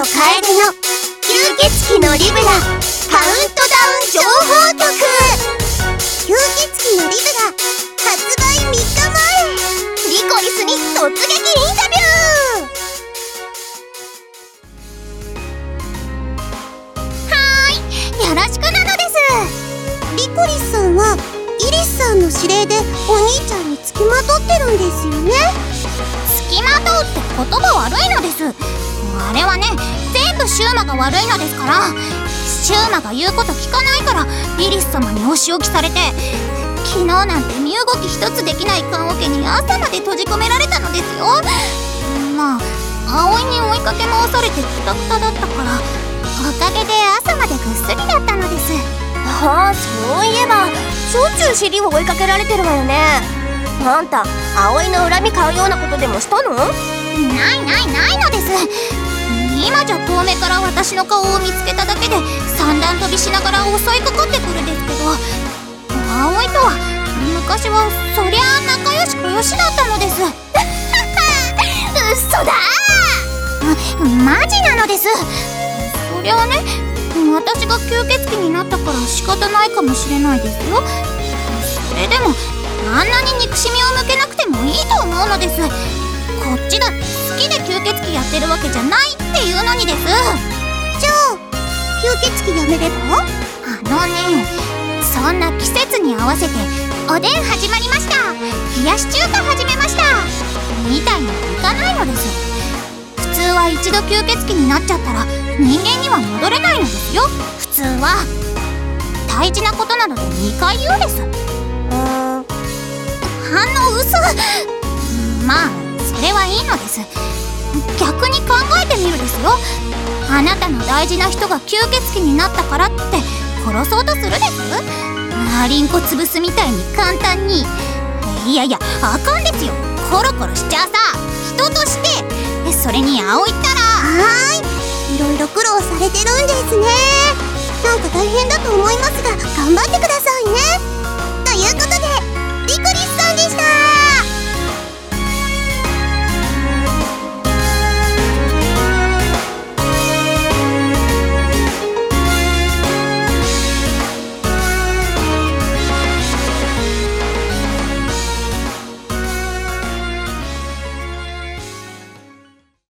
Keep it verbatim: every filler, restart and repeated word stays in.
楓の吸血鬼のリブラカウントダウン情報局。吸血鬼のリブラ発売みっかまえ、リコリスに突撃インタビュー。はーい、よろしくなのです。リコリスさんはイリスさんの指令でお兄ちゃんにつきまとってるんですよね。 つきまとうって言葉悪いのです。あれはね、全部シュウマが悪いのですから。シュウマが言うこと聞かないからイリス様にお仕置きされて、昨日なんて身動き一つできない棺桶に朝まで閉じ込められたのですよ。まあ葵に追いかけ回されてクタクタだったから、おかげで朝までぐっすりだったのです。 ああ、そういえばしょっちゅう尻を追いかけられてるわよね。あんた葵の恨み買うようなことでもしたの？ ないないないのです。今じゃ遠目から私の顔を見つけただけで三段跳びしながら襲いかかってくるんですけど、葵とは昔はそりゃあ仲良しこよしだったのです。 嘘だー、マジなのです。そりゃあね、私が吸血鬼になったから仕方ないかもしれないですよ。それでもあんなに憎しみを向けなくてもいいと思うのです。こっちだって好きで吸血鬼やってるわけじゃないっていうのにです。 じゃあ吸血鬼やめれば？ あのね、そんな季節に合わせておでん始まりました、冷やし中華始めましたみたいにはいかないのです。普通は一度吸血鬼になっちゃったら人間には戻れないのですよ。普通は大事なことなのでにかい言うです。 うーん、 反応薄。まあそれはいいのです。逆に考えてみるですよ。あなたの大事な人が吸血鬼になったからって殺そうとするです？アリンコ潰すみたいに簡単に。いやいや、あかんですよ。コロコロしちゃうさ、人として。それに葵ったら、 はーい、いろいろ苦労されてるんですね。なんか大変だと思いますが頑張ってくださいね。